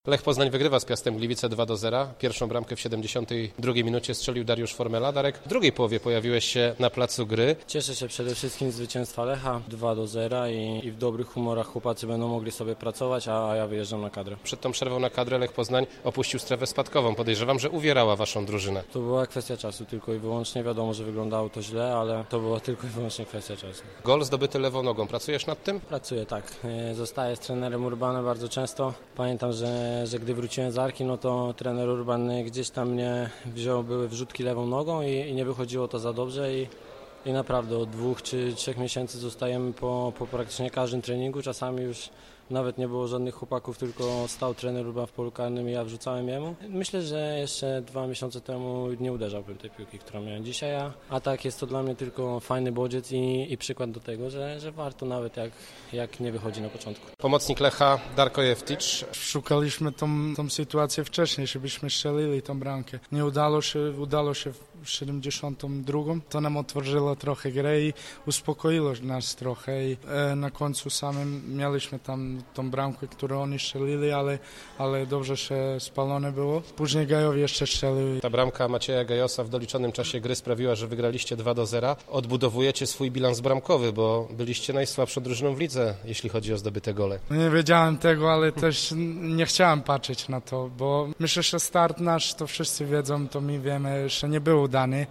Lech Poznań wygrywa z Piastem Gliwice 2-0. Pierwszą bramkę w 72 minucie strzelił Dariusz Formela. Darek, w drugiej połowie pojawiłeś się na placu gry. Cieszę się przede wszystkim z zwycięstwa Lecha 2-0 i w dobrych humorach chłopacy będą mogli sobie pracować, a ja wyjeżdżam na kadrę. Przed tą przerwą na kadrę Lech Poznań opuścił strefę spadkową. Podejrzewam, że uwierała waszą drużynę. To była kwestia czasu tylko i wyłącznie. Wiadomo, że wyglądało to źle, ale to była tylko i wyłącznie kwestia czasu. Gol zdobyty lewą nogą. Pracujesz nad tym? Pracuję, tak. Zostaję z trenerem Urbanem bardzo często. Pamiętam, że gdy wróciłem z Arki, no to trener Urban gdzieś tam mnie wziął, były wrzutki lewą nogą i nie wychodziło to za dobrze i naprawdę od 2 czy 3 miesięcy zostajemy po praktycznie każdym treningu. Czasami już nawet nie było żadnych chłopaków, tylko stał trener Urban w polu karnym i ja wrzucałem jemu. Myślę, że jeszcze 2 miesiące temu nie uderzałbym tej piłki, którą miałem dzisiaj, a tak jest to dla mnie tylko fajny bodziec i przykład do tego, że warto nawet jak nie wychodzi na początku. Pomocnik Lecha Darko Jefticz. Szukaliśmy tą sytuację wcześniej, żebyśmy strzelili tą bramkę. Nie udało się w 72. To nam otworzyło trochę grę i uspokoiło nas trochę i na końcu samym mieliśmy tam tą bramkę, którą oni strzelili, ale dobrze się spalone było. Później Gajow jeszcze strzelił. Ta bramka Macieja Gajosa w doliczonym czasie gry sprawiła, że wygraliście 2-0. Odbudowujecie swój bilans bramkowy, bo byliście najsłabszą drużyną w lidze, jeśli chodzi o zdobyte gole. Nie wiedziałem tego, ale też nie chciałem patrzeć na to, bo myślę, że start nasz, to wszyscy wiedzą, to my wiemy, że nie był dany.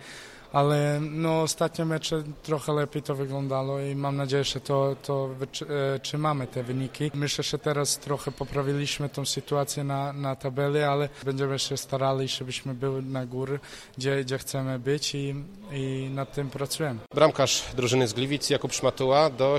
Ale ostatnie mecze trochę lepiej to wyglądało i mam nadzieję, że to wytrzymamy te wyniki. Myślę, że teraz trochę poprawiliśmy tą sytuację na tabeli, ale będziemy się starali, żebyśmy byli na górze, gdzie chcemy być i nad tym pracujemy. Bramkarz drużyny z Gliwic Jakub Szmatuła do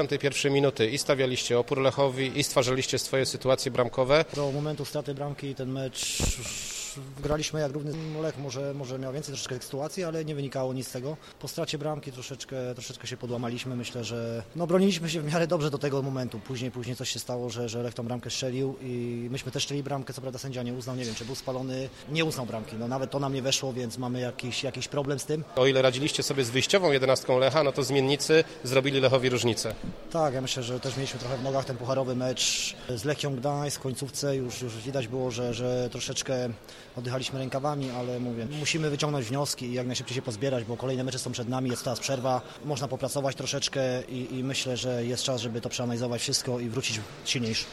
71 minuty i stawialiście opór Lechowi i stwarzaliście swoje sytuacje bramkowe. Do momentu straty bramki ten mecz graliśmy jak równy. Lech może miał więcej troszeczkę sytuacji, ale nie wynikało nic z tego. Po stracie bramki troszeczkę się podłamaliśmy. Myślę, że broniliśmy się w miarę dobrze do tego momentu. Później coś się stało, że Lech tą bramkę strzelił i myśmy też strzelili bramkę, co prawda sędzia nie uznał, nie wiem czy był spalony, nie uznał bramki. Nawet to nam nie weszło, więc mamy jakiś problem z tym. O ile radziliście sobie z wyjściową 11 Lecha, no to zmiennicy zrobili Lechowi różnicę. Tak, ja myślę, że też mieliśmy trochę w nogach ten pucharowy mecz z Lechią Gdańsk w końcówce. Już widać było, że troszeczkę oddychaliśmy rękawami, ale mówię, musimy wyciągnąć wnioski i jak najszybciej się pozbierać, bo kolejne mecze są przed nami, jest teraz przerwa, można popracować troszeczkę i myślę, że jest czas, żeby to przeanalizować wszystko i wrócić silniejszy.